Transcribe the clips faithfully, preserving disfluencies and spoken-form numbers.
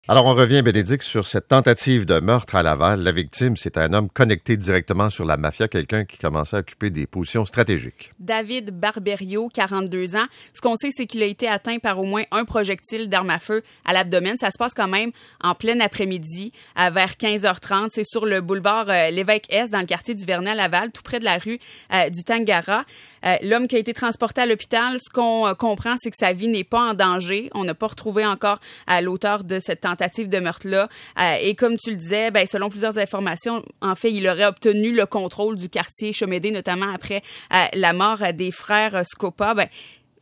Alors, on revient, Bénédicte, sur cette tentative de meurtre à Laval. La victime, c'est un homme connecté directement sur la mafia, quelqu'un qui commençait à occuper des positions stratégiques. David Barberio, quarante-deux ans. Ce qu'on sait, c'est qu'il a été atteint par au moins un projectile d'arme à feu à l'abdomen. Ça se passe quand même en plein après-midi, à vers quinze heures trente. C'est sur le boulevard euh, Lévesque-Est, dans le quartier du Vernet à Laval, tout près de la rue euh, du Tangara. Euh, l'homme qui a été transporté à l'hôpital, ce qu'on euh, comprend, c'est que sa vie n'est pas en danger. On n'a pas retrouvé encore euh, l'auteur de cette tentative de meurtre-là. Euh, et comme tu le disais, ben, selon plusieurs informations, en fait, il aurait obtenu le contrôle du quartier Chemédé, notamment après euh, la mort euh, des frères euh, Scopa. Ben,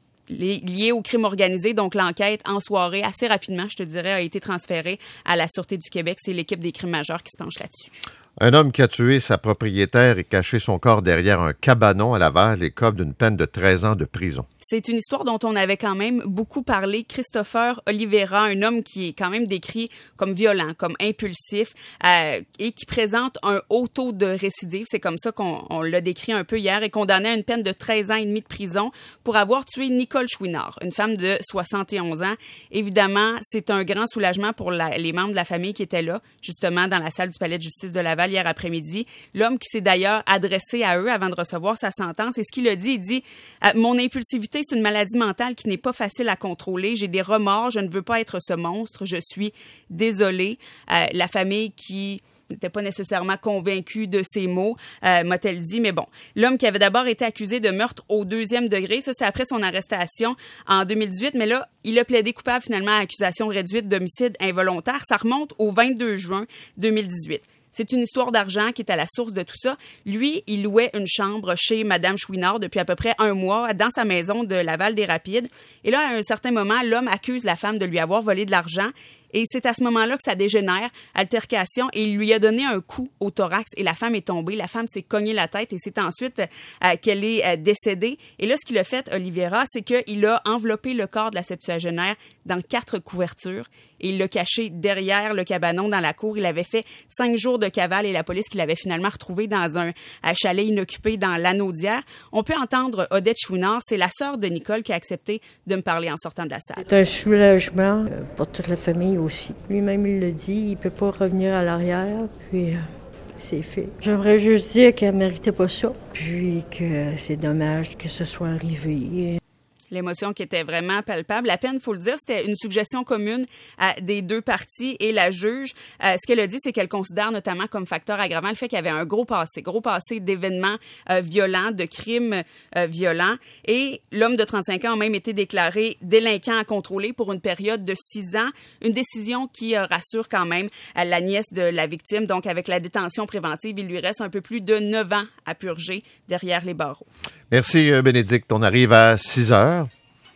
lié au crime organisé. Donc, l'enquête en soirée, assez rapidement, je te dirais, a été transférée à la Sûreté du Québec. C'est l'équipe des crimes majeurs qui se penche là-dessus. Un homme qui a tué sa propriétaire et caché son corps derrière un cabanon à Laval écope d'une peine de treize ans de prison. C'est une histoire dont on avait quand même beaucoup parlé. Christopher Oliveira, un homme qui est quand même décrit comme violent, comme impulsif euh, et qui présente un haut taux de récidive. C'est comme ça qu'on on l'a décrit un peu hier, et condamné à une peine de treize ans et demi de prison pour avoir tué Nicole Chouinard, une femme de soixante et onze ans. Évidemment, c'est un grand soulagement pour la, les membres de la famille qui étaient là, justement, dans la salle du palais de justice de Laval hier après-midi. L'homme qui s'est d'ailleurs adressé à eux avant de recevoir sa sentence, et ce qu'il a dit, il dit euh, « Mon impulsivité, c'est une maladie mentale qui n'est pas facile à contrôler. J'ai des remords, je ne veux pas être ce monstre, je suis désolée. Euh, » La famille qui n'était pas nécessairement convaincue de ces mots, euh, m'a-t-elle dit. Mais bon, l'homme qui avait d'abord été accusé de meurtre au deuxième degré, ça c'est après son arrestation en deux mille dix-huit, mais là, il a plaidé coupable finalement à accusation réduite d'homicide involontaire. Ça remonte au vingt-deux juin deux mille dix-huit. C'est une histoire d'argent qui est à la source de tout ça. Lui, il louait une chambre chez Madame Chouinard depuis à peu près un mois dans sa maison de Laval-des-Rapides. Et là, à un certain moment, l'homme accuse la femme de lui avoir volé de l'argent. Et c'est à ce moment-là que ça dégénère, altercation, et il lui a donné un coup au thorax et la femme est tombée. La femme s'est cognée la tête et c'est ensuite euh, qu'elle est euh, décédée. Et là, ce qu'il a fait, Oliveira, c'est qu'il a enveloppé le corps de la septuagénaire dans quatre couvertures et il l'a caché derrière le cabanon dans la cour. Il avait fait cinq jours de cavale et la police qui l'avait finalement retrouvé dans un, un chalet inoccupé dans l'Anaudière. On peut entendre Odette Chouinard, c'est la sœur de Nicole qui a accepté de me parler en sortant de la salle. C'est un soulagement pour toute la famille aussi. Lui-même, il le dit, il peut pas revenir à l'arrière, puis euh, c'est fait. J'aimerais juste dire qu'elle méritait pas ça, puis que c'est dommage que ce soit arrivé. L'émotion qui était vraiment palpable. La peine, il faut le dire, c'était une suggestion commune à des deux parties et la juge, euh, ce qu'elle a dit, c'est qu'elle considère notamment comme facteur aggravant le fait qu'il y avait un gros passé, gros passé d'événements euh, violents, de crimes euh, violents. Et l'homme de trente-cinq ans a même été déclaré délinquant à contrôler pour une période de six ans. Une décision qui euh, rassure quand même euh, la nièce de la victime. Donc, avec la détention préventive, il lui reste un peu plus de neuf ans à purger derrière les barreaux. Merci, Bénédicte. On arrive à six heures.